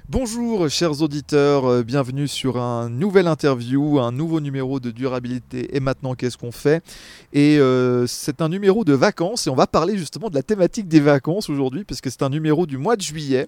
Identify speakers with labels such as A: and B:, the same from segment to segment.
A: Bonjour chers auditeurs, bienvenue sur un nouvel interview, un nouveau numéro de durabilité et maintenant qu'est-ce qu'on fait. Et c'est un numéro de vacances et on va parler justement de la thématique des vacances aujourd'hui parce que c'est un numéro du mois de juillet.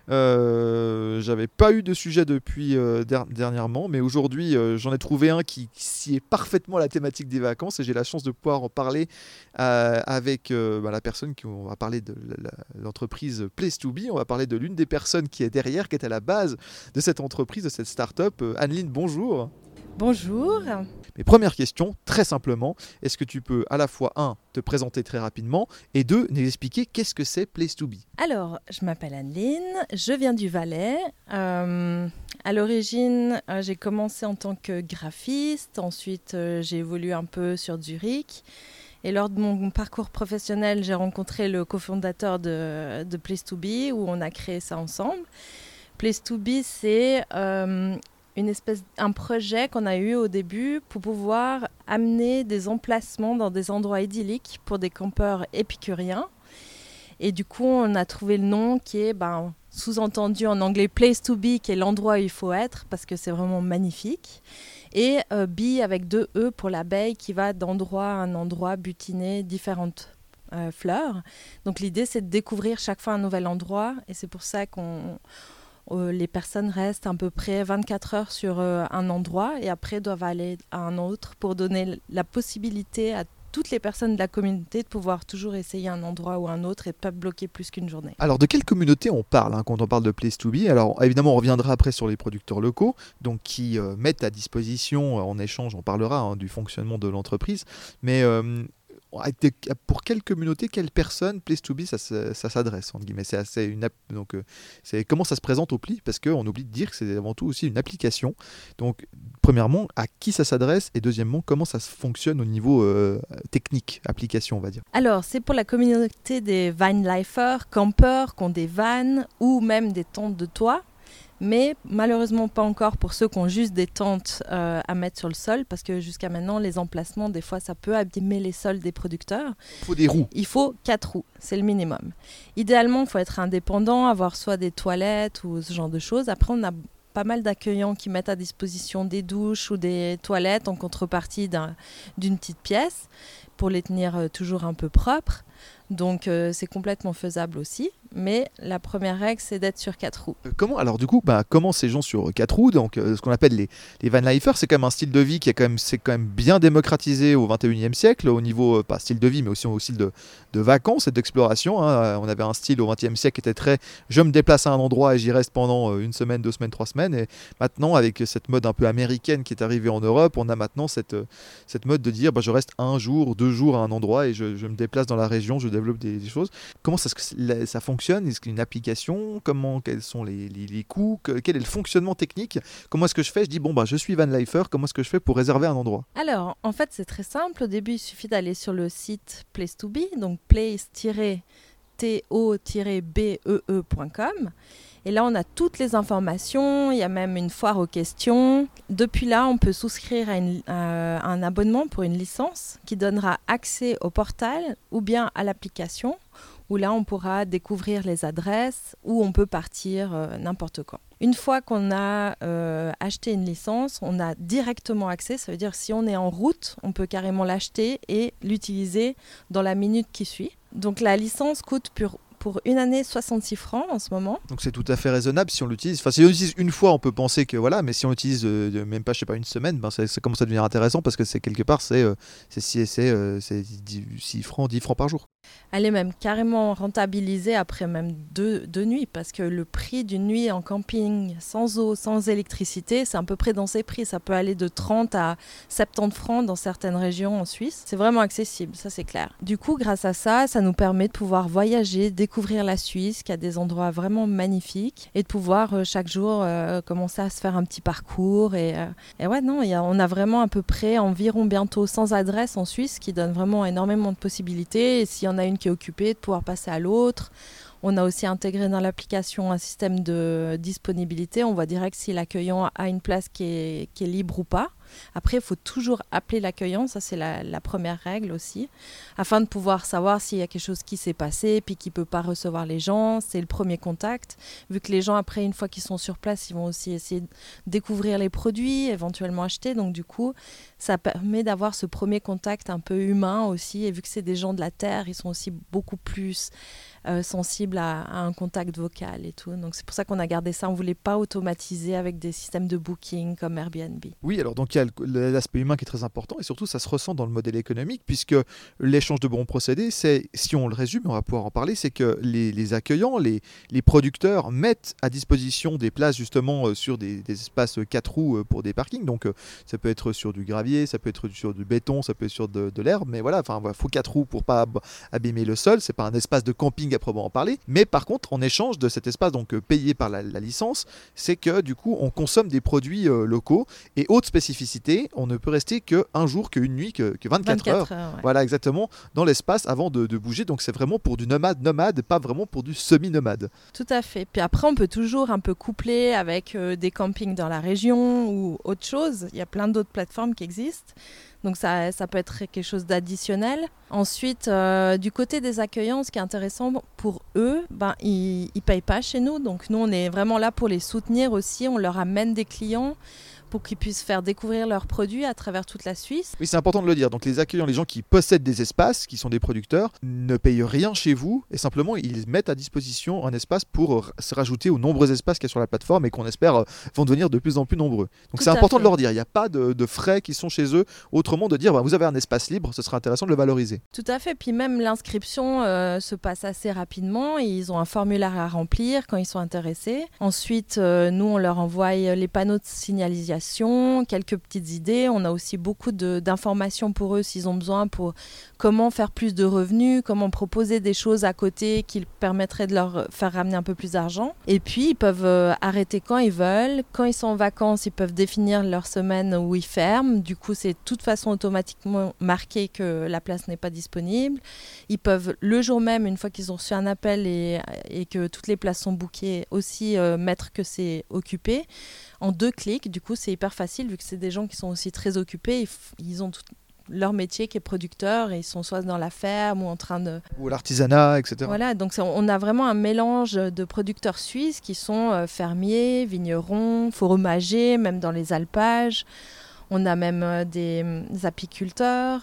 A: J'avais pas eu de sujet depuis dernièrement, mais aujourd'hui j'en ai trouvé un qui s'y est parfaitement à la thématique des vacances et j'ai la chance de pouvoir en parler avec la personne on va parler de l'entreprise Place2Be, on va parler de l'une des personnes qui est derrière, qui est à la base de cette entreprise, de cette start-up. Anneline, bonjour.
B: Bonjour.
A: Mes premières questions, très simplement, est-ce que tu peux à la fois, te présenter très rapidement et deux, nous expliquer qu'est-ce que c'est Place2Be?
B: Alors, je m'appelle Anneline, je viens du Valais. À l'origine, j'ai commencé en tant que graphiste, ensuite j'ai évolué un peu sur Zurich. Et lors de mon parcours professionnel, j'ai rencontré le cofondateur de Place2Be où on a créé ça ensemble. Place2Be, c'est un projet qu'on a eu au début pour pouvoir amener des emplacements dans des endroits idylliques pour des campeurs épicuriens. Et du coup, on a trouvé le nom qui est sous-entendu en anglais Place2Be, qui est l'endroit où il faut être parce que c'est vraiment magnifique. Et bee avec 2 E pour l'abeille qui va d'endroit à un endroit butiner différentes fleurs. Donc l'idée, c'est de découvrir chaque fois un nouvel endroit et c'est pour ça les personnes restent à peu près 24 heures sur un endroit et après doivent aller à un autre pour donner la possibilité à toutes les personnes de la communauté de pouvoir toujours essayer un endroit ou un autre et pas bloquer plus qu'une journée.
A: Alors de quelle communauté on parle quand on parle de Place2Be? Alors évidemment on reviendra après sur les producteurs locaux donc qui mettent à disposition en échange, on parlera du fonctionnement de l'entreprise, mais pour quelle communauté, quelle personne Place2Be ça s'adresse entre guillemets. C'est comment ça se présente au pli, parce qu'on oublie de dire que c'est avant tout aussi une application. Donc premièrement, à qui ça s'adresse et deuxièmement, comment ça fonctionne au niveau technique, application on va dire.
B: Alors c'est pour la communauté des vanlifers, campeurs qui ont des vannes ou même des tentes de toit. Mais malheureusement pas encore pour ceux qui ont juste des tentes à mettre sur le sol, parce que jusqu'à maintenant, les emplacements, des fois, ça peut abîmer les sols des producteurs.
A: Il faut des roues.
B: Il faut 4 roues, c'est le minimum. Idéalement, il faut être indépendant, avoir soit des toilettes ou ce genre de choses. Après, on a pas mal d'accueillants qui mettent à disposition des douches ou des toilettes en contrepartie d'une petite pièce pour les tenir toujours un peu propres. Donc c'est complètement faisable aussi, mais la première règle c'est d'être sur 4 roues.
A: Comment ces gens sur 4 roues, donc ce qu'on appelle les vanlifers, c'est quand même un style de vie qui s'est quand même bien démocratisé au 21e siècle au niveau, pas style de vie, mais aussi au style de vacances et d'exploration. On avait un style au 20e siècle qui était très je me déplace à un endroit et j'y reste pendant 1 semaine, 2 semaines, 3 semaines. Et maintenant, avec cette mode un peu américaine qui est arrivée en Europe, on a maintenant cette mode de dire je reste 1 jour, 2 jours à un endroit et je me déplace dans la région, je développe des choses. Comment ça fonctionne? Est-ce qu'il y a une application? Quels sont les coûts? Quel est le fonctionnement technique? Comment est-ce que je fais? Je dis je suis vanlifer, comment est-ce que je fais pour réserver un endroit?
B: Alors, en fait, c'est très simple. Au début, il suffit d'aller sur le site Place2Be, donc place-to-be.com. Et là, on a toutes les informations, il y a même une foire aux questions. Depuis là, on peut souscrire à un abonnement pour une licence qui donnera accès au portail ou bien à l'application, où là, on pourra découvrir les adresses, où on peut partir n'importe quand. Une fois qu'on a acheté une licence, on a directement accès. Ça veut dire que si on est en route, on peut carrément l'acheter et l'utiliser dans la minute qui suit. Donc la licence coûte pour 1 année 66 francs en ce moment.
A: Donc c'est tout à fait raisonnable si on l'utilise. Enfin, si on l'utilise une fois, on peut penser que voilà, mais si on l'utilise même pas, 1 semaine, ça commence à devenir intéressant parce que c'est quelque part, c'est 6 francs, 10 francs par jour.
B: Elle est même carrément rentabilisée après même deux nuits parce que le prix d'une nuit en camping sans eau, sans électricité, c'est à peu près dans ces prix. Ça peut aller de 30 à 70 francs dans certaines régions en Suisse. C'est vraiment accessible, ça c'est clair. Du coup, grâce à ça, ça nous permet de pouvoir voyager, découvrir la Suisse, qui a des endroits vraiment magnifiques, et de pouvoir chaque jour commencer à se faire un petit parcours. On a vraiment à peu près environ bientôt 100 adresses en Suisse qui donnent vraiment énormément de possibilités. Et s'il y en a une qui est occupée, de pouvoir passer à l'autre. On a aussi intégré dans l'application un système de disponibilité. On voit direct si l'accueillant a une place qui est libre ou pas. Après, il faut toujours appeler l'accueillant, ça c'est la première règle aussi, afin de pouvoir savoir s'il y a quelque chose qui s'est passé, puis qui ne peut pas recevoir les gens. C'est le premier contact, vu que les gens, après, une fois qu'ils sont sur place, ils vont aussi essayer de découvrir les produits, éventuellement acheter. Donc du coup, ça permet d'avoir ce premier contact un peu humain aussi, et vu que c'est des gens de la terre, ils sont aussi beaucoup plus sensibles à un contact vocal et tout. Donc c'est pour ça qu'on a gardé ça, on ne voulait pas automatiser avec des systèmes de booking comme Airbnb.
A: Oui, alors donc il y a l'aspect humain qui est très important et surtout ça se ressent dans le modèle économique puisque l'échange de bons procédés, c'est, si on le résume, on va pouvoir en parler, c'est que les accueillants, les producteurs mettent à disposition des places justement sur des espaces 4 roues pour des parkings. Donc ça peut être sur du gravier, ça peut être sur du béton, ça peut être sur de l'herbe, mais voilà, enfin il faut 4 roues pour pas abîmer le sol. C'est pas un espace de camping à proprement parler, mais par contre en échange de cet espace donc payé par la licence, c'est que du coup on consomme des produits locaux. Et autre spécificité, on ne peut rester qu'un jour, qu'une nuit, que 24 heures.
B: Ouais.
A: Voilà, exactement, dans l'espace avant de bouger. Donc c'est vraiment pour du nomade, pas vraiment pour du semi-nomade.
B: Tout à fait. Puis après, on peut toujours un peu coupler avec des campings dans la région ou autre chose. Il y a plein d'autres plateformes qui existent. Donc ça peut être quelque chose d'additionnel. Ensuite, du côté des accueillants, ce qui est intéressant pour eux, ils ne payent pas chez nous. Donc nous, on est vraiment là pour les soutenir aussi. On leur amène des clients pour qu'ils puissent faire découvrir leurs produits à travers toute la Suisse.
A: Oui, c'est important de le dire. Donc les accueillants, les gens qui possèdent des espaces, qui sont des producteurs, ne payent rien chez vous et simplement ils mettent à disposition un espace pour se rajouter aux nombreux espaces qu'il y a sur la plateforme et qu'on espère vont devenir de plus en plus nombreux. Donc c'est important de leur dire, il n'y a pas de frais qui sont chez eux, autrement de dire vous avez un espace libre, ce sera intéressant de le valoriser.
B: Tout à fait, puis même l'inscription se passe assez rapidement, ils ont un formulaire à remplir quand ils sont intéressés. Ensuite, nous on leur envoie les panneaux de signalisation, quelques petites idées. On a aussi beaucoup d'informations pour eux s'ils ont besoin pour comment faire plus de revenus, comment proposer des choses à côté qui permettraient de leur faire ramener un peu plus d'argent. Et puis, ils peuvent arrêter quand ils veulent. Quand ils sont en vacances, ils peuvent définir leur semaine où ils ferment. Du coup, c'est de toute façon automatiquement marqué que la place n'est pas disponible. Ils peuvent, le jour même, une fois qu'ils ont reçu un appel et que toutes les places sont bookées, aussi mettre que c'est occupé. En 2 clics, du coup, c'est hyper facile vu que c'est des gens qui sont aussi très occupés. Ils ont tout leur métier qui est producteur et ils sont soit dans la ferme ou en train de...
A: Ou l'artisanat, etc.
B: Voilà, donc on a vraiment un mélange de producteurs suisses qui sont fermiers, vignerons, fromagers, même dans les alpages. On a même des apiculteurs.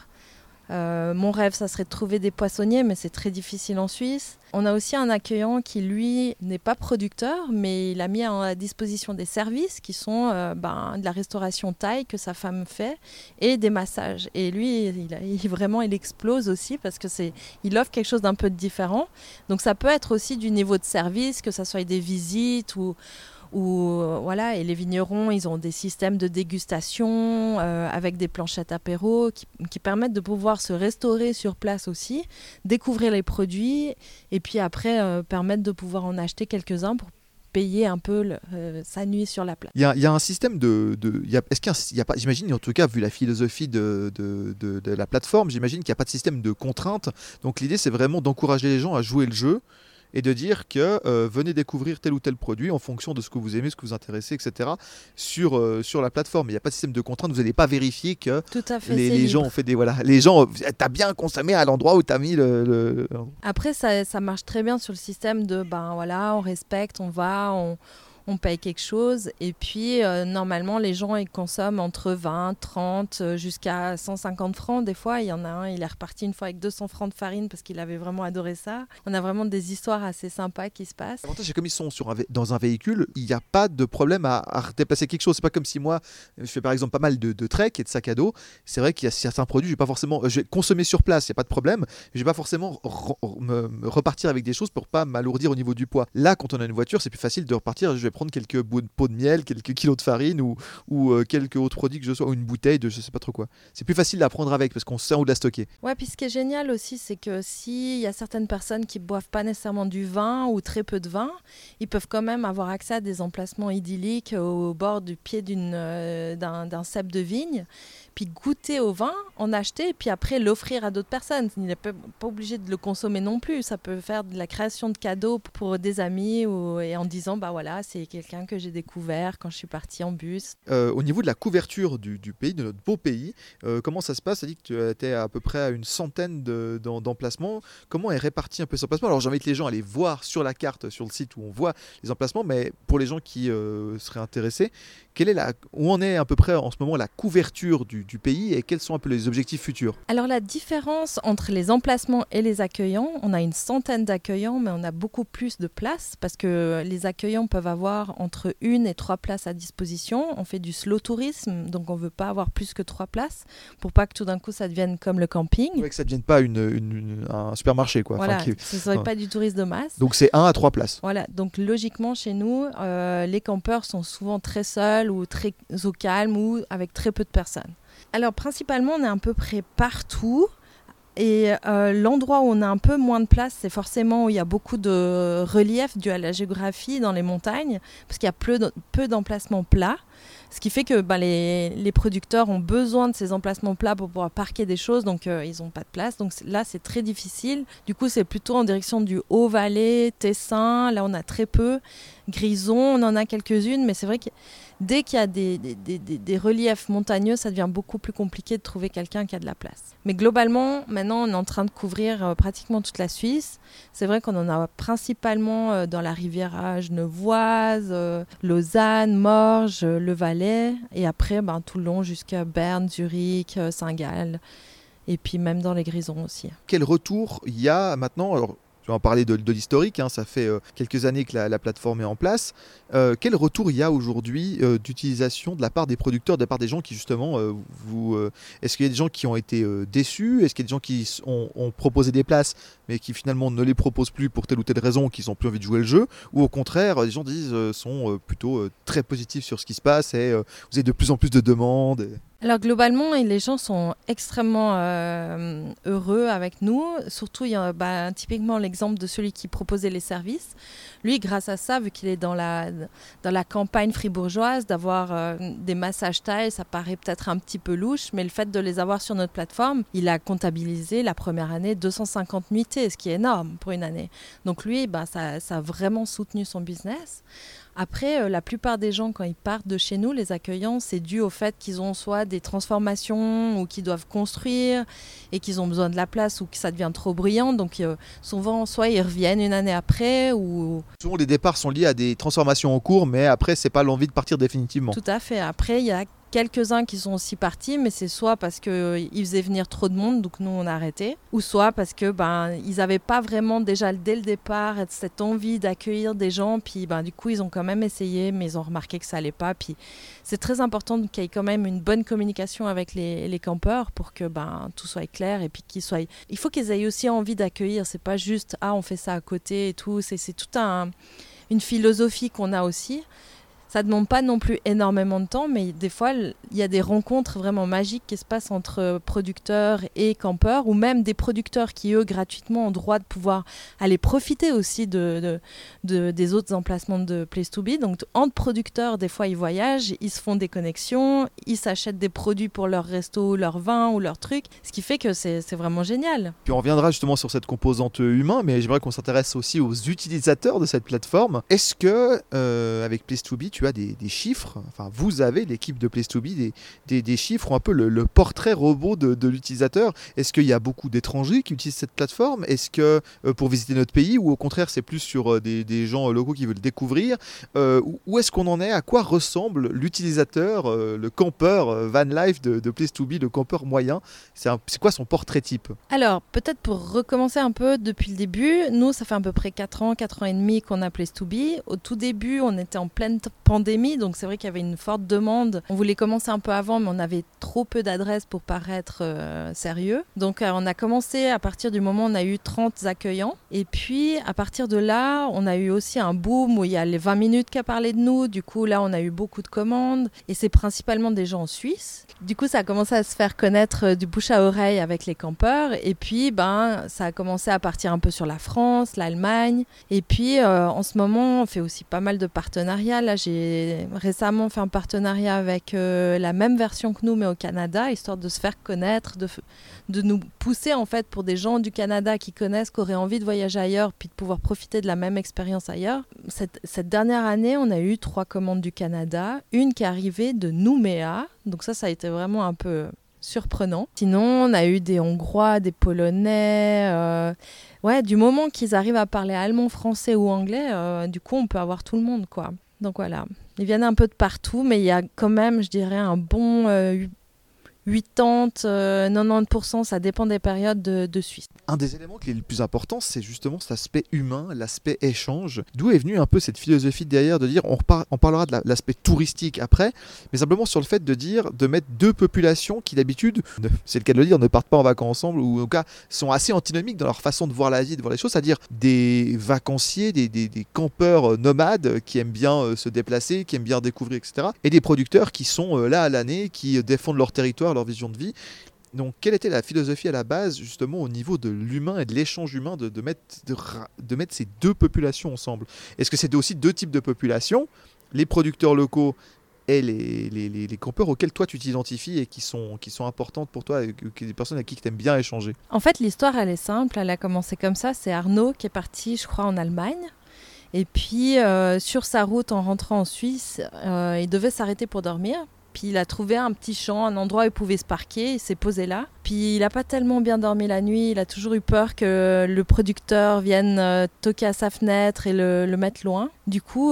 B: Mon rêve, ça serait de trouver des poissonniers, mais c'est très difficile en Suisse. On a aussi un accueillant qui, lui, n'est pas producteur, mais il a mis à disposition des services qui sont de la restauration thaï que sa femme fait et des massages. Et lui, il explose aussi parce que il offre quelque chose d'un peu différent. Donc ça peut être aussi du niveau de service, que ça soit des visites ou voilà, et les vignerons, ils ont des systèmes de dégustation avec des planchettes apéro qui permettent de pouvoir se restaurer sur place aussi, découvrir les produits et puis après permettre de pouvoir en acheter quelques-uns pour payer un peu sa nuit sur la place.
A: Il y a un système est-ce qu'il y a pas, j'imagine en tout cas vu la philosophie de la plateforme, j'imagine qu'il n'y a pas de système de contraintes. Donc l'idée c'est vraiment d'encourager les gens à jouer le jeu et de dire que venez découvrir tel ou tel produit en fonction de ce que vous aimez, ce que vous intéressez, etc. sur la plateforme. Il n'y a pas de système de contrainte, vous n'allez pas vérifier que les gens ont fait des... Voilà, les gens, t'as bien consommé à l'endroit où t'as mis le...
B: Après, ça marche très bien sur le système de, on respecte, on va, on paye quelque chose et puis normalement les gens ils consomment entre 20, 30 jusqu'à 150 francs. Des fois il y en a un, il est reparti une fois avec 200 francs de farine parce qu'il avait vraiment adoré ça. On a vraiment des histoires assez sympas qui se passent.
A: L'avantage c'est comme ils sont dans un véhicule, il n'y a pas de problème à déplacer quelque chose. C'est pas comme si moi je fais par exemple pas mal de trek et de sacs à dos. C'est vrai qu'il y a certains produits, je vais consommer sur place, il n'y a pas de problème, mais je vais pas forcément me repartir avec des choses pour pas m'alourdir au niveau du poids. Là quand on a une voiture c'est plus facile de repartir, je vais prendre quelques pots de miel, quelques kilos de farine ou quelques autres produits que je sois, ou une bouteille de je sais pas trop quoi. C'est plus facile à prendre avec parce qu'on sait où la stocker.
B: Ouais, puis ce qui est génial aussi, c'est que s'il y a certaines personnes qui boivent pas nécessairement du vin ou très peu de vin, ils peuvent quand même avoir accès à des emplacements idylliques au bord du pied d'un cep de vigne. puis goûter au vin, en acheter, et puis après l'offrir à d'autres personnes. Il n'est pas obligé de le consommer non plus. Ça peut faire de la création de cadeaux pour des amis et en disant, bah voilà, c'est quelqu'un que j'ai découvert quand je suis partie en bus.
A: Au niveau de la couverture du pays, de notre beau pays, comment ça se passe? Ça dit que tu étais à peu près à une centaine d'emplacements. Comment est réparti un peu ces emplacements? Alors j'invite les gens à aller voir sur la carte, sur le site où on voit les emplacements, mais pour les gens qui seraient intéressés, où en est à peu près en ce moment la couverture du pays et quels sont un peu les objectifs futurs?
B: Alors la différence entre les emplacements et les accueillants, on a une centaine d'accueillants, mais on a beaucoup plus de places parce que les accueillants peuvent avoir entre 1 et 3 places à disposition. On fait du slow tourisme, donc on ne veut pas avoir plus que 3 places pour pas que tout d'un coup ça devienne comme le camping.
A: Ouais, que ça ne devienne pas un supermarché, quoi.
B: Voilà,
A: Enfin,
B: ce ne serait pas du tourisme de masse.
A: Donc c'est 1 à 3 places.
B: Voilà, donc logiquement chez nous, les campeurs sont souvent très seuls ou très au calme ou avec très peu de personnes. Alors principalement, on est à peu près partout. Et l'endroit où on a un peu moins de place, c'est forcément où il y a beaucoup de relief dû à la géographie dans les montagnes, parce qu'il y a peu d'emplacements plats. Ce qui fait que les producteurs ont besoin de ces emplacements plats pour pouvoir parquer des choses, donc ils n'ont pas de place. Donc là, c'est très difficile. Du coup, c'est plutôt en direction du Haut-Valais, Tessin. Là, on a très peu. Grison, on en a quelques-unes, mais c'est vrai que dès qu'il y a des reliefs montagneux, ça devient beaucoup plus compliqué de trouver quelqu'un qui a de la place. Mais globalement, maintenant, on est en train de couvrir pratiquement toute la Suisse. C'est vrai qu'on en a principalement dans la Riviera genevoise, Lausanne, Morges, le Valais, et après tout le long jusqu'à Berne, Zurich, Saint-Gall, et puis même dans les Grisons aussi.
A: Quel retour il y a maintenant? Alors, je vais en parler de l'historique, ça fait quelques années que la plateforme est en place. Quel retour il y a aujourd'hui d'utilisation de la part des producteurs, de la part des gens qui justement est-ce qu'il y a des gens qui ont été déçus? Est-ce qu'il y a des gens qui ont proposé des places mais qui finalement ne les proposent plus pour telle ou telle raison, qui n'ont plus envie de jouer le jeu? Ou au contraire, les gens sont plutôt très positifs sur ce qui se passe et vous avez de plus en plus de demandes
B: Alors globalement, les gens sont extrêmement heureux avec nous. Surtout, il y a typiquement l'exemple de celui qui proposait les services. Lui, grâce à ça, vu qu'il est dans la campagne fribourgeoise, d'avoir des massages thaïs, ça paraît peut-être un petit peu louche, mais le fait de les avoir sur notre plateforme, il a comptabilisé la première année 250 nuitées, ce qui est énorme pour une année. Donc lui, ça a vraiment soutenu son business. Après, la plupart des gens, quand ils partent de chez nous, les accueillants, c'est dû au fait qu'ils ont soit des transformations ou qu'ils doivent construire et qu'ils ont besoin de la place ou que ça devient trop bruyant. Donc souvent, soit ils reviennent une année après ou...
A: Souvent, les départs sont liés à des transformations en cours, mais après, c'est pas l'envie de partir définitivement.
B: Tout à fait. Après, il y a quelques-uns qui sont aussi partis, mais c'est soit parce qu'ils faisaient venir trop de monde, donc nous on a arrêté, ou soit parce que ils n'avaient pas vraiment déjà dès le départ cette envie d'accueillir des gens, puis du coup ils ont quand même essayé, mais ils ont remarqué que ça allait pas. Puis c'est très important qu'il y ait quand même une bonne communication avec les campeurs pour que tout soit clair et puis il faut qu'ils aient aussi envie d'accueillir. C'est pas juste on fait ça à côté et tout. C'est toute une philosophie qu'on a aussi. Ça ne demande pas non plus énormément de temps, mais des fois, il y a des rencontres vraiment magiques qui se passent entre producteurs et campeurs, ou même des producteurs qui, eux, gratuitement, ont droit de pouvoir aller profiter aussi des autres emplacements de Place to Be. Donc, entre producteurs, des fois, ils voyagent, ils se font des connexions, ils s'achètent des produits pour leur resto, leur vin ou leur truc, ce qui fait que c'est vraiment génial.
A: Puis on reviendra justement sur cette composante humaine, mais j'aimerais qu'on s'intéresse aussi aux utilisateurs de cette plateforme. Est-ce que, avec Place to Be, tu as des chiffres, enfin vous avez l'équipe de Place to Be, des chiffres, un peu le portrait robot de l'utilisateur? Est-ce qu'il y a beaucoup d'étrangers qui utilisent cette plateforme? Est-ce que pour visiter notre pays, ou au contraire c'est plus sur des gens locaux qui veulent découvrir? Où est-ce qu'on en est? À quoi ressemble l'utilisateur, le campeur van life de Place to Be, le campeur moyen? C'est quoi son portrait type?
B: Alors peut-être pour recommencer un peu depuis le début, nous ça fait à peu près 4 ans et demi qu'on a Place to Be. Au tout début on était en pleine pandémie, donc c'est vrai qu'il y avait une forte demande. On voulait commencer un peu avant, mais on avait trop peu d'adresses pour paraître sérieux. Donc on a commencé à partir du moment où on a eu 30 accueillants. Et puis à partir de là, on a eu aussi un boom où il y a les 20 minutes qui a parlé de nous. Du coup là, on a eu beaucoup de commandes et c'est principalement des gens en Suisse. Du coup, ça a commencé à se faire connaître du bouche à oreille avec les campeurs. Et puis ça a commencé à partir un peu sur la France, l'Allemagne. Et puis en ce moment, on fait aussi pas mal de partenariats. Là, j'ai j'ai récemment fait un partenariat avec la même version que nous, mais au Canada, histoire de se faire connaître, de nous pousser en fait pour des gens du Canada qui connaissent, qui auraient envie de voyager ailleurs, puis de pouvoir profiter de la même expérience ailleurs. Cette dernière année, on a eu 3 commandes du Canada, une qui est arrivée de Nouméa, donc ça a été vraiment un peu surprenant. Sinon, on a eu des Hongrois, des Polonais. Du moment qu'ils arrivent à parler allemand, français ou anglais, du coup, on peut avoir tout le monde, quoi. Donc voilà, ils viennent un peu de partout, mais il y a quand même, je dirais, un bon 80-90%, ça dépend des périodes de Suisse.
A: Un des éléments qui est le plus important, c'est justement cet aspect humain, l'aspect échange. D'où est venue un peu cette philosophie derrière de dire, on parlera de l'aspect touristique après, mais simplement sur le fait de mettre 2 populations qui d'habitude, c'est le cas de le dire, ne partent pas en vacances ensemble, ou en tout cas sont assez antinomiques dans leur façon de voir la vie, de voir les choses, c'est-à-dire des vacanciers, des campeurs nomades qui aiment bien se déplacer, qui aiment bien découvrir, etc. Et des producteurs qui sont là à l'année, qui défendent leur territoire, leur vision de vie. Donc, quelle était la philosophie à la base, justement, au niveau de l'humain et de l'échange humain, de mettre ces 2 populations ensemble? Est-ce que c'est aussi 2 types de populations, les producteurs locaux et les campeurs auxquels toi tu t'identifies et qui sont importantes pour toi, et des personnes avec qui tu aimes bien échanger?
B: En fait, l'histoire, elle est simple, elle a commencé comme ça. C'est Arnaud qui est parti, je crois, en Allemagne. Et puis, sur sa route en rentrant en Suisse, il devait s'arrêter pour dormir. Puis il a trouvé un petit champ, un endroit où il pouvait se parquer, il s'est posé là. Puis il n'a pas tellement bien dormi la nuit, il a toujours eu peur que le producteur vienne toquer à sa fenêtre et le mettre loin. Du coup,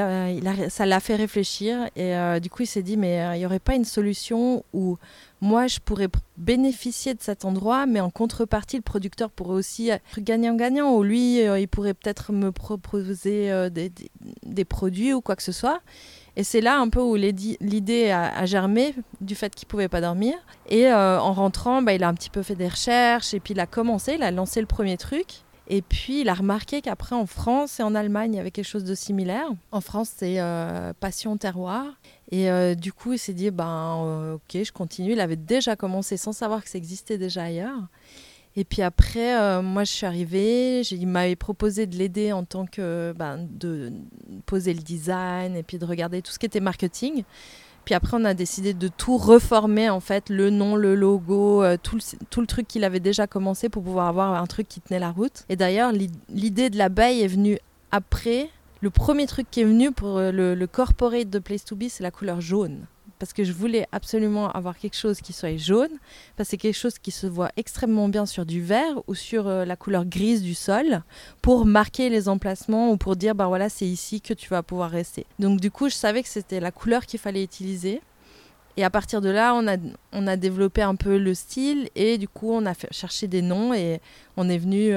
B: ça l'a fait réfléchir et du coup il s'est dit mais il n'y aurait pas une solution où moi je pourrais bénéficier de cet endroit, mais en contrepartie le producteur pourrait aussi être gagnant-gagnant, où lui il pourrait peut-être me proposer des produits ou quoi que ce soit. Et c'est là un peu où l'idée a germé du fait qu'il ne pouvait pas dormir. Et en rentrant, il a un petit peu fait des recherches et puis il a lancé le premier truc. Et puis il a remarqué qu'après en France et en Allemagne, il y avait quelque chose de similaire. En France, c'est Passion Terroir. Et du coup, il s'est dit, ok, je continue. Il avait déjà commencé sans savoir que ça existait déjà ailleurs. Et puis après, moi je suis arrivée, il m'avait proposé de l'aider en tant que de poser le design et puis de regarder tout ce qui était marketing. Puis après, on a décidé de tout reformer, en fait, le nom, le logo, tout le truc qu'il avait déjà commencé pour pouvoir avoir un truc qui tenait la route. Et d'ailleurs, l'idée de l'abeille est venue après. Le premier truc qui est venu pour le corporate de Place to Be, c'est la couleur jaune. Parce que je voulais absolument avoir quelque chose qui soit jaune, parce que c'est quelque chose qui se voit extrêmement bien sur du vert ou sur la couleur grise du sol, pour marquer les emplacements ou pour dire, voilà, c'est ici que tu vas pouvoir rester. Donc du coup, je savais que c'était la couleur qu'il fallait utiliser. Et à partir de là, on a développé un peu le style et du coup, on a cherché des noms et on est venu...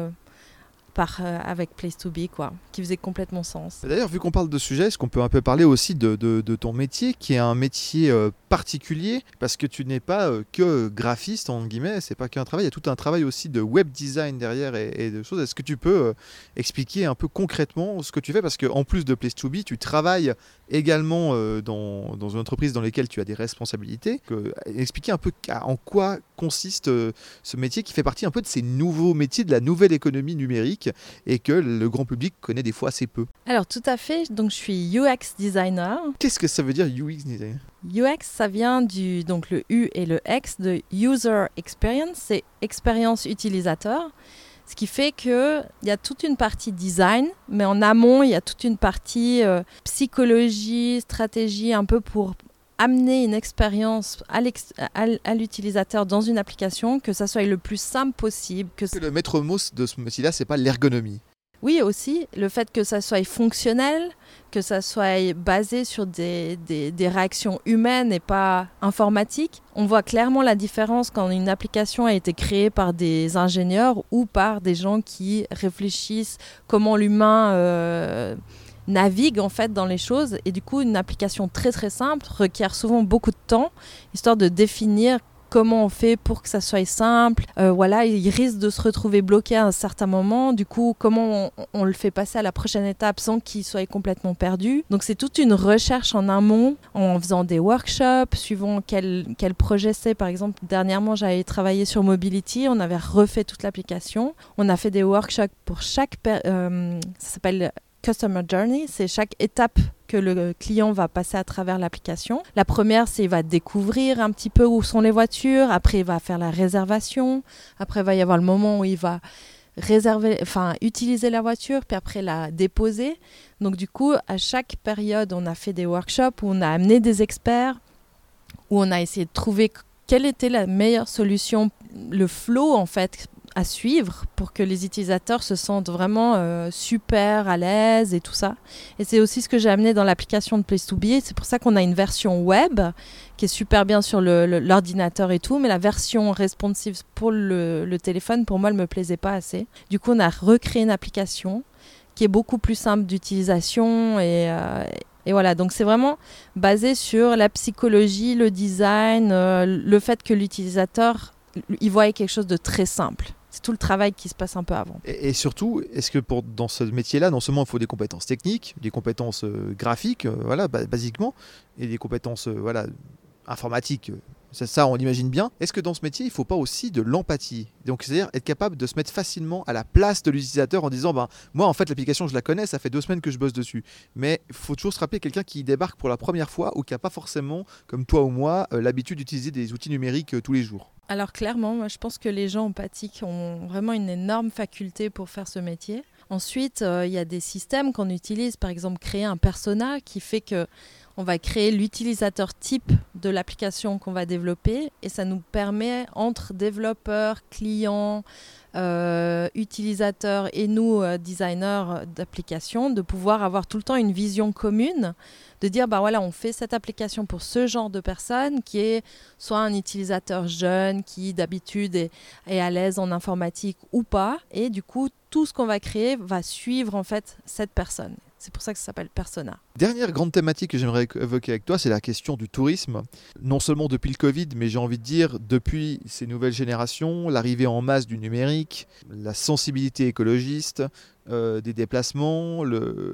B: avec Place to Be, qui faisait complètement sens.
A: D'ailleurs, vu qu'on parle de sujet, est-ce qu'on peut un peu parler aussi de ton métier, qui est un métier particulier, parce que tu n'es pas que graphiste, en guillemets, c'est pas qu'un travail, il y a tout un travail aussi de web design derrière et de choses. Est-ce que tu peux expliquer un peu concrètement ce que tu fais, parce qu'en plus de Place to Be, tu travailles également dans une entreprise dans laquelle tu as des responsabilités. Expliquer un peu en quoi consiste ce métier qui fait partie un peu de ces nouveaux métiers de la nouvelle économie numérique et que le grand public connaît des fois assez peu.
B: Alors tout à fait, donc je suis UX designer.
A: Qu'est-ce que ça veut dire UX designer ?
B: UX, ça vient donc le U et le X de User Experience, c'est expérience utilisateur. Ce qui fait qu'il y a toute une partie design, mais en amont, il y a toute une partie psychologie, stratégie, un peu pour amener une expérience à l'utilisateur dans une application, que ça soit le plus simple possible.
A: Le maître mot de ce métier-là, c'est pas l'ergonomie.
B: Oui, aussi, le fait que ça soit fonctionnel, que ça soit basé sur des réactions humaines et pas informatiques. On voit clairement la différence quand une application a été créée par des ingénieurs ou par des gens qui réfléchissent comment l'humain navigue en fait dans les choses. Et du coup, une application très très simple requiert souvent beaucoup de temps, histoire de définir comment on fait pour que ça soit simple. Il risque de se retrouver bloqué à un certain moment. Du coup, comment on le fait passer à la prochaine étape sans qu'il soit complètement perdu. Donc, c'est toute une recherche en amont, en faisant des workshops, suivant quel projet c'est. Par exemple, dernièrement, j'avais travaillé sur Mobility. On avait refait toute l'application. On a fait des workshops pour chaque... ça s'appelle Customer Journey, c'est chaque étape que le client va passer à travers l'application. La première, c'est il va découvrir un petit peu où sont les voitures. Après, il va faire la réservation. Après, il va y avoir le moment où il va utiliser la voiture, puis après la déposer. Donc du coup, à chaque période, on a fait des workshops où on a amené des experts, où on a essayé de trouver quelle était la meilleure solution, le flow en fait à suivre pour que les utilisateurs se sentent vraiment super à l'aise et tout ça. Et c'est aussi ce que j'ai amené dans l'application de Place2Be. C'est pour ça qu'on a une version web qui est super bien sur l'ordinateur et tout, mais la version responsive pour le téléphone, pour moi, elle ne me plaisait pas assez. Du coup, on a recréé une application qui est beaucoup plus simple d'utilisation et voilà, donc c'est vraiment basé sur la psychologie, le design, le fait que l'utilisateur, il voit quelque chose de très simple. C'est tout le travail qui se passe un peu avant.
A: Et surtout, est-ce que dans ce métier-là, non seulement il faut des compétences techniques, des compétences graphiques, basiquement, et des compétences informatiques, ça, on l'imagine bien. Est-ce que dans ce métier, il ne faut pas aussi de l'empathie ? Donc, c'est-à-dire être capable de se mettre facilement à la place de l'utilisateur en disant moi, en fait, l'application, je la connais, ça fait 2 semaines que je bosse dessus. Mais il faut toujours se rappeler quelqu'un qui débarque pour la première fois ou qui n'a pas forcément, comme toi ou moi, l'habitude d'utiliser des outils numériques tous les jours.
B: Alors clairement, moi, je pense que les gens empathiques ont vraiment une énorme faculté pour faire ce métier. Ensuite, il y a des systèmes qu'on utilise, par exemple créer un persona qui fait que on va créer l'utilisateur type de l'application qu'on va développer et ça nous permet entre développeurs, clients, utilisateurs et nous, designers d'applications, de pouvoir avoir tout le temps une vision commune, de dire on fait cette application pour ce genre de personne qui est soit un utilisateur jeune qui d'habitude est à l'aise en informatique ou pas, et du coup tout ce qu'on va créer va suivre en fait cette personne. C'est pour ça que ça s'appelle Persona.
A: Dernière grande thématique que j'aimerais évoquer avec toi, c'est la question du tourisme. Non seulement depuis le Covid, mais j'ai envie de dire depuis ces nouvelles générations, l'arrivée en masse du numérique, la sensibilité écologiste, des déplacements,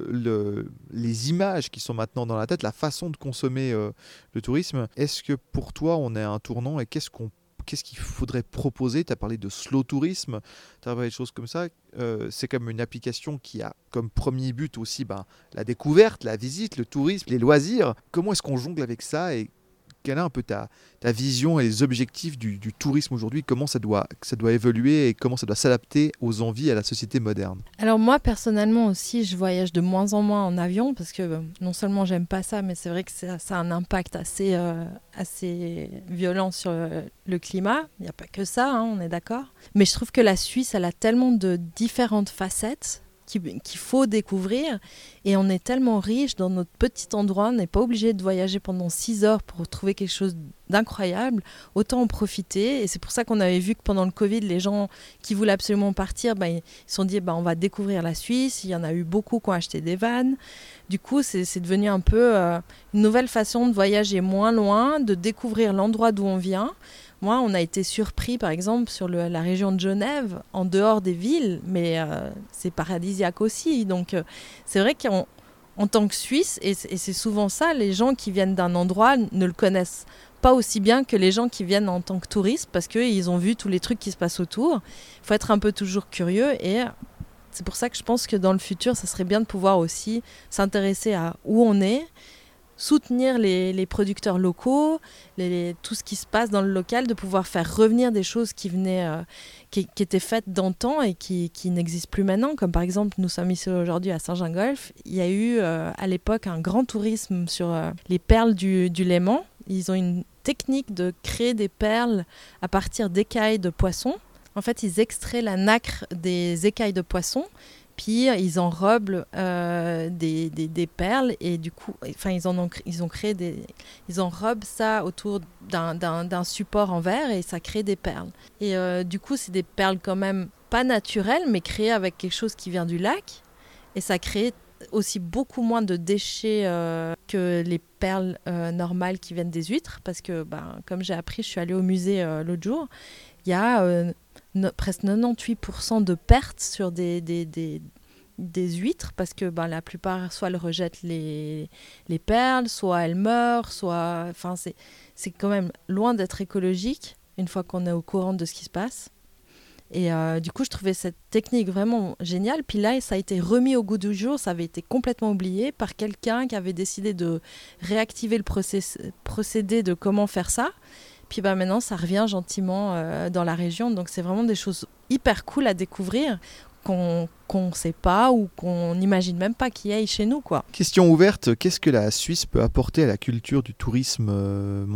A: les images qui sont maintenant dans la tête, la façon de consommer le tourisme. Est-ce que pour toi, on est à un tournant et qu'est-ce qu'il faudrait proposer ? Tu as parlé de slow tourisme, tu as parlé de choses comme ça. C'est comme une application qui a comme premier but aussi la découverte, la visite, le tourisme, les loisirs. Comment est-ce qu'on jongle avec ça et quelle est un peu ta vision et les objectifs du tourisme aujourd'hui ? Comment ça doit évoluer et comment ça doit s'adapter aux envies et à la société moderne ?
B: Alors moi, personnellement aussi, je voyage de moins en moins en avion parce que non seulement j'aime pas ça, mais c'est vrai que ça a un impact assez violent sur le climat. Il n'y a pas que ça, on est d'accord. Mais je trouve que la Suisse, elle a tellement de différentes facettes qu'il faut découvrir et on est tellement riche dans notre petit endroit, on n'est pas obligé de voyager pendant 6 heures pour trouver quelque chose d'incroyable, autant en profiter. Et c'est pour ça qu'on avait vu que pendant le Covid, les gens qui voulaient absolument partir, ils se sont dit on va découvrir la Suisse. Il y en a eu beaucoup qui ont acheté des vannes. Du coup, c'est devenu un peu une nouvelle façon de voyager moins loin, de découvrir l'endroit d'où on vient. Moi, on a été surpris, par exemple, sur la région de Genève, en dehors des villes, mais c'est paradisiaque aussi. Donc, c'est vrai qu'en tant que Suisse, et c'est souvent ça, les gens qui viennent d'un endroit ne le connaissent pas aussi bien que les gens qui viennent en tant que touristes, parce qu'ils ont vu tous les trucs qui se passent autour. Il faut être un peu toujours curieux, et c'est pour ça que je pense que dans le futur, ça serait bien de pouvoir aussi s'intéresser à où on est, soutenir les producteurs locaux, tout ce qui se passe dans le local, de pouvoir faire revenir des choses qui étaient faites d'antan et qui n'existent plus maintenant. Comme par exemple, nous sommes ici aujourd'hui à Saint-Gingolph. Il y a eu à l'époque un grand tourisme sur les perles du Léman. Ils ont une technique de créer des perles à partir d'écailles de poissons. En fait, ils extraient la nacre des écailles de poissons. Puis ils enrobent des perles et du coup, ils enrobent ça autour d'un support en verre et ça crée des perles. Et du coup, c'est des perles quand même pas naturelles, mais créées avec quelque chose qui vient du lac. Et ça crée aussi beaucoup moins de déchets que les perles normales qui viennent des huîtres. Parce que, comme j'ai appris, je suis allée au musée l'autre jour, il y a presque 98% de pertes sur des huîtres parce que la plupart soit elles rejettent les perles, soit elles meurent, c'est quand même loin d'être écologique une fois qu'on est au courant de ce qui se passe. Et du coup, je trouvais cette technique vraiment géniale. Puis là, ça a été remis au goût du jour. Ça avait été complètement oublié par quelqu'un qui avait décidé de réactiver le procédé de comment faire ça. Puis maintenant, ça revient gentiment dans la région. Donc, c'est vraiment des choses hyper cool à découvrir qu'on ne sait pas ou qu'on n'imagine même pas qu'il y ait chez nous, quoi.
A: Question ouverte, qu'est-ce que la Suisse peut apporter à la culture du tourisme mondial ?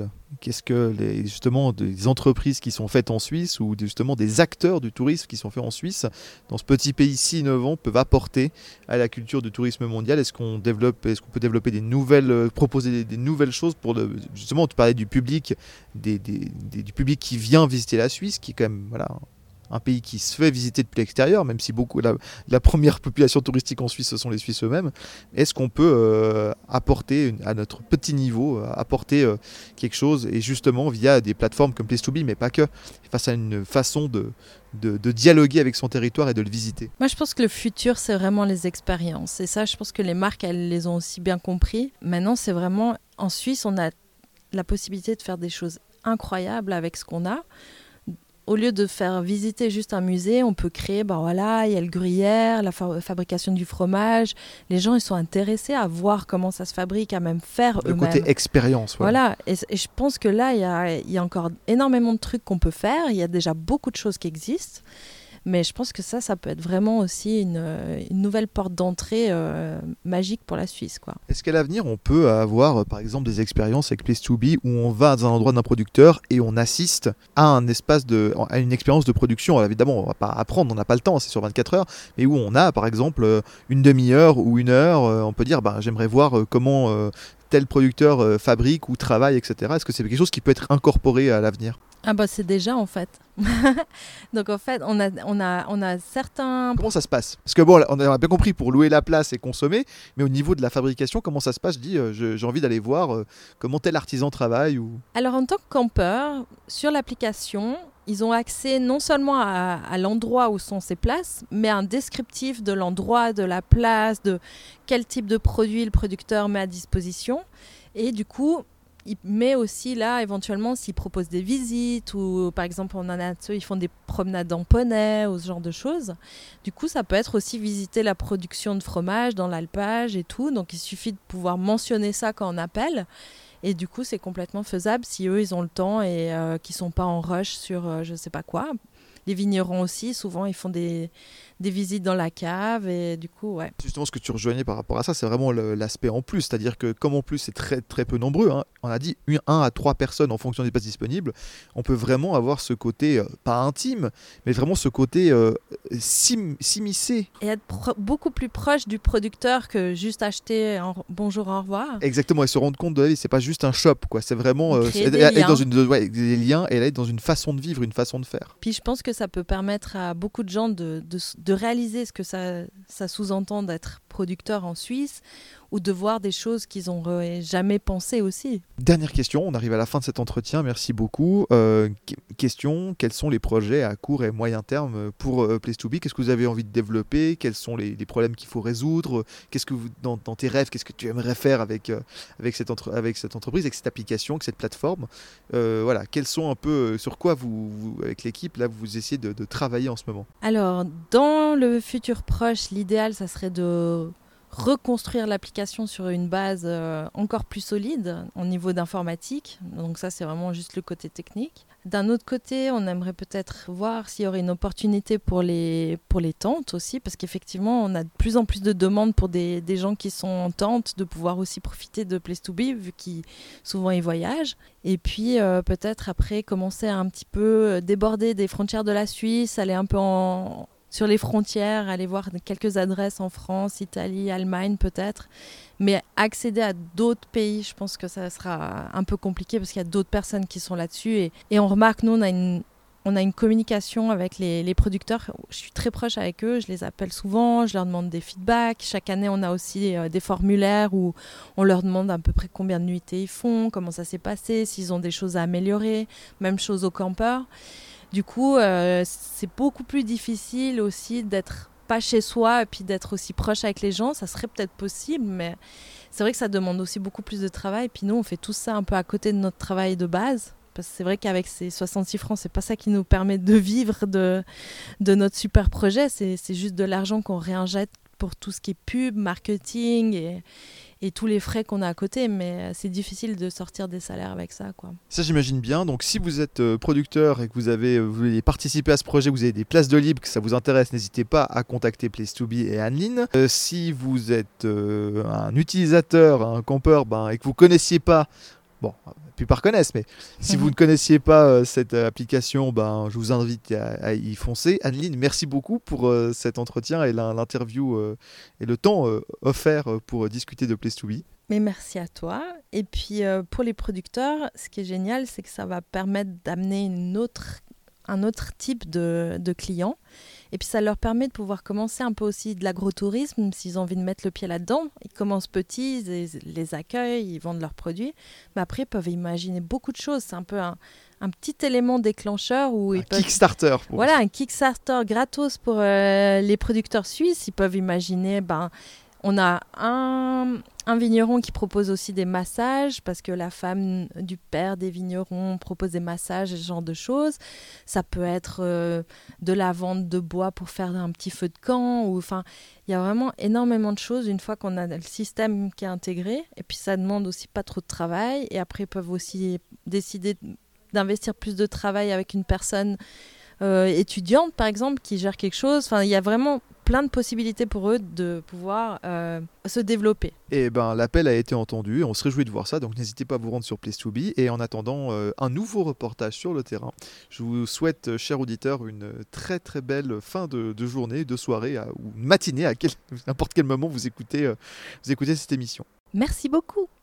A: Qu'est-ce que justement des entreprises qui sont faites en Suisse ou justement des acteurs du tourisme qui sont faits en Suisse dans ce petit pays si innovant peuvent apporter à la culture du tourisme mondial ? Est-ce qu'on peut développer des nouvelles, proposer des nouvelles choses pour justement, tu parlais du public, du public qui vient visiter la Suisse, qui est quand même un pays qui se fait visiter depuis l'extérieur, même si la première population touristique en Suisse, ce sont les Suisses eux-mêmes. Est-ce qu'on peut apporter, à notre petit niveau, apporter quelque chose, et justement via des plateformes comme Place2Be, mais pas que, face à une façon de dialoguer avec son territoire et de le visiter ?
B: Moi, je pense que le futur, c'est vraiment les expériences. Et ça, je pense que les marques, elles les ont aussi bien compris. Maintenant, c'est vraiment... En Suisse, on a la possibilité de faire des choses incroyables avec ce qu'on a. Au lieu de faire visiter juste un musée, on peut créer, il y a le gruyère, la fabrication du fromage. Les gens, ils sont intéressés à voir comment ça se fabrique, à même faire eux-mêmes.
A: Le côté expérience. Ouais.
B: Voilà, et je pense que là, il y a encore énormément de trucs qu'on peut faire. Il y a déjà beaucoup de choses qui existent. Mais je pense que ça peut être vraiment aussi une nouvelle porte d'entrée magique pour la Suisse, quoi.
A: Est-ce qu'à l'avenir, on peut avoir, par exemple, des expériences avec Place2Be où on va dans un endroit d'un producteur et on assiste à un espace à une expérience de production ? Alors évidemment, on ne va pas apprendre, on n'a pas le temps, c'est sur 24 heures, mais où on a, par exemple, une demi-heure ou une heure, on peut dire, j'aimerais voir comment tel producteur fabrique ou travaille, etc. Est-ce que c'est quelque chose qui peut être incorporé à l'avenir ?
B: C'est déjà en fait. Donc en fait, on a certains...
A: Comment ça se passe ? Parce que on a bien compris pour louer la place et consommer, mais au niveau de la fabrication, comment ça se passe ? Je dis, j'ai envie d'aller voir comment tel artisan travaille ou...
B: Alors en tant que campeur, sur l'application, ils ont accès non seulement à l'endroit où sont ces places, mais à un descriptif de l'endroit, de la place, de quel type de produit le producteur met à disposition. Et du coup... il met aussi là, éventuellement, s'il propose des visites ou par exemple, on en a ceux, ils font des promenades en poney ou ce genre de choses. Du coup, ça peut être aussi visiter la production de fromage dans l'alpage et tout. Donc, il suffit de pouvoir mentionner ça quand on appelle. Et du coup, c'est complètement faisable si eux, ils ont le temps et qu'ils ne sont pas en rush sur je ne sais pas quoi. Les vignerons aussi, souvent, ils font des visites dans la cave et du coup, ouais.
A: Justement, ce que tu rejoignais par rapport à ça, c'est vraiment l'aspect en plus. C'est-à-dire que comme en plus, c'est très, très peu nombreux, on a dit 1 à 3 personnes en fonction des places disponibles, on peut vraiment avoir ce côté, pas intime, mais vraiment ce côté s'immiscer.
B: Et être beaucoup plus proche du producteur que juste acheter bonjour, au revoir.
A: Exactement, et se rendre compte de la vie, c'est pas juste un shop, quoi. C'est vraiment être dans des liens et être dans une façon de vivre, une façon de faire.
B: Puis je pense que ça peut permettre à beaucoup de gens de réaliser ce que ça sous-entend d'être producteur en Suisse ou de voir des choses qu'ils n'auraient jamais pensé aussi.
A: Dernière question, on arrive à la fin de cet entretien, merci beaucoup. Question, quels sont les projets à court et moyen terme pour Place2Be ? Qu'est-ce que vous avez envie de développer ? Quels sont les problèmes qu'il faut résoudre ? Qu'est-ce que dans tes rêves, qu'est-ce que tu aimerais faire avec cette entreprise, avec cette application, avec cette plateforme ? Quels sont un peu, sur quoi vous avec l'équipe, là, vous essayez de travailler en ce moment ?
B: Alors, dans le futur proche, l'idéal, ça serait de reconstruire l'application sur une base encore plus solide au niveau d'informatique. Donc ça, c'est vraiment juste le côté technique. D'un autre côté, on aimerait peut-être voir s'il y aurait une opportunité pour les tentes aussi, parce qu'effectivement, on a de plus en plus de demandes pour des gens qui sont en tente, de pouvoir aussi profiter de Place2Be, vu qu'ils souvent ils voyagent. Et puis peut-être après commencer à un petit peu déborder des frontières de la Suisse, aller un peu sur les frontières, aller voir quelques adresses en France, Italie, Allemagne peut-être. Mais accéder à d'autres pays, je pense que ça sera un peu compliqué parce qu'il y a d'autres personnes qui sont là-dessus. Et on remarque, nous, on a une communication avec les producteurs. Je suis très proche avec eux, je les appelle souvent, je leur demande des feedbacks. Chaque année, on a aussi des formulaires où on leur demande à peu près combien de nuitées ils font, comment ça s'est passé, s'ils ont des choses à améliorer. Même chose aux campeurs. Du coup, c'est beaucoup plus difficile aussi d'être pas chez soi et puis d'être aussi proche avec les gens. Ça serait peut-être possible, mais c'est vrai que ça demande aussi beaucoup plus de travail. Puis nous, on fait tout ça un peu à côté de notre travail de base. Parce que c'est vrai qu'avec ces 66 francs, c'est pas ça qui nous permet de vivre de notre super projet. C'est juste de l'argent qu'on réinjecte pour tout ce qui est pub, marketing et tous les frais qu'on a à côté. Mais c'est difficile de sortir des salaires avec ça, quoi.
A: Ça, j'imagine bien. Donc, si vous êtes producteur et que vous voulez participer à ce projet, vous avez des places de libre, que ça vous intéresse, n'hésitez pas à contacter Place2Be et Anne-Lyne. Si vous êtes un utilisateur, un campeur, et que vous ne connaissiez pas, bon, la plupart connaissent, mais si vous ne connaissiez pas cette application, je vous invite à y foncer. Anne-Lyne, merci beaucoup pour cet entretien et l'interview et le temps offert pour discuter de Place2Be.
B: Mais merci à toi. Et puis pour les producteurs, ce qui est génial, c'est que ça va permettre d'amener un autre type de clients. Et puis ça leur permet de pouvoir commencer un peu aussi de l'agrotourisme, s'ils ont envie de mettre le pied là-dedans. Ils commencent petits, ils les accueillent, ils vendent leurs produits. Mais après, ils peuvent imaginer beaucoup de choses. C'est un peu un petit élément déclencheur. Où ils peuvent...
A: Kickstarter.
B: Voilà, un Kickstarter gratos pour les producteurs suisses. Ils peuvent imaginer... on a un vigneron qui propose aussi des massages parce que la femme du père des vignerons propose des massages et ce genre de choses. Ça peut être de la vente de bois pour faire un petit feu de camp. Il y a vraiment énormément de choses une fois qu'on a le système qui est intégré. Et puis ça demande aussi pas trop de travail. Et après, ils peuvent aussi décider d'investir plus de travail avec une personne étudiante, par exemple, qui gère quelque chose. Il y a vraiment plein de possibilités pour eux de pouvoir se développer.
A: Et l'appel a été entendu, on se réjouit de voir ça, donc n'hésitez pas à vous rendre sur Place2Be. Et en attendant un nouveau reportage sur le terrain, je vous souhaite, chers auditeurs, une très très belle fin de journée, de soirée ou matinée, à n'importe quel moment vous écoutez cette émission.
B: Merci beaucoup.